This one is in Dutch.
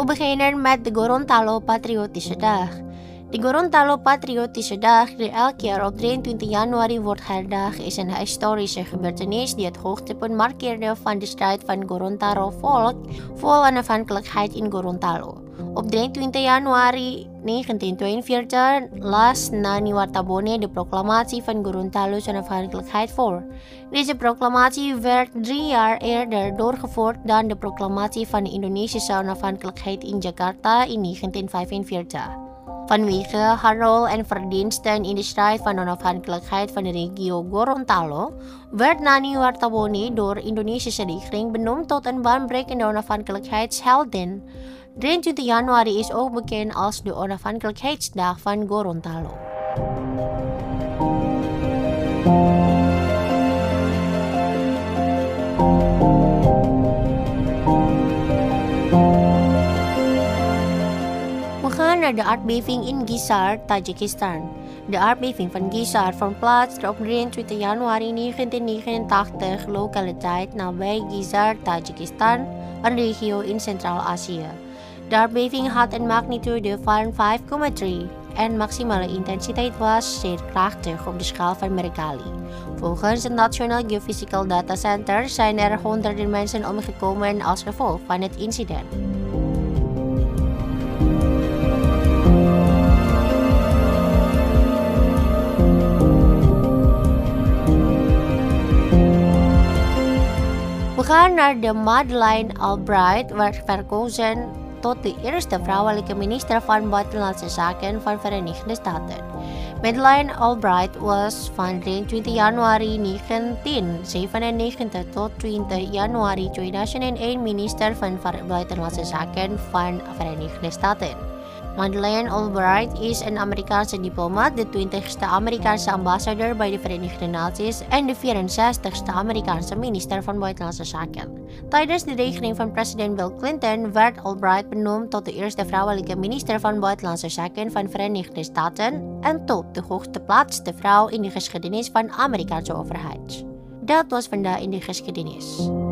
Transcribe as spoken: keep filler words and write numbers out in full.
beginnen met de Gorontalo Patriotische Dag. De Gorontalo Patriotische Dag, die elk jaar op drieëntwintig januari wordt herdacht, is een historische gebeurtenis die het hoogtepunt markeerde van de strijd van Gorontalo volk voor onafhankelijkheid in Gorontalo. Op drieëntwintig januari negentien tweeënveertig las Nani Wartabone de proclamatie van Gorontalo's onafhankelijkheid voor. Deze proclamatie werd drie jaar eerder doorgevoerd dan de proclamatie van de Indonesische onafhankelijkheid in Jakarta in negentien vijfenveertig. Vanwege haar rol en verdiensten in de strijd van onafhankelijkheid van de regio Gorontalo, werd Nani Wartabone door de Indonesische regering benoemd tot een baanbrekende onafhankelijkheidsheldin. drieëntwintig januari is ook bekend als de onafhankelijkheidsdag van Gorontalo. We gaan naar de aardbeving in Gizar, Tajikistan. De aardbeving van Gizar vond plaats op drieëntwintig januari negentien negenentachtig, lokaliteit nabij Gizar, Tajikistan, een regio in Centraal-Azië. De aardbeving had een magnitude van vijf komma drie en maximale intensiteit was zeer krachtig op de schaal van Mercalli. Volgens het National Geophysical Data Center zijn er honderden mensen omgekomen als gevolg van het incident. We gaan naar de Madeleine Albright, werd verkozen tot de eerste vrouwelijke minister van Buitenlandse Zaken van Verenigde Staten. Madeleine Albright was van drieëntwintig januari negentien zevenennegentig tot twintig januari tweeduizend één minister van Buitenlandse Zaken van Verenigde Staten. Madeleine Albright is een Amerikaanse diplomaat, de twintigste Amerikaanse ambassadeur bij de Verenigde Naties en de vierenzestigste Amerikaanse minister van Buitenlandse Zaken. Tijdens de regering van president Bill Clinton werd Albright benoemd tot de eerste vrouwelijke minister van Buitenlandse Zaken van Verenigde Staten en tot de hoogste plaatste vrouw in de geschiedenis van de Amerikaanse overheid. Dat was vandaag in de geschiedenis.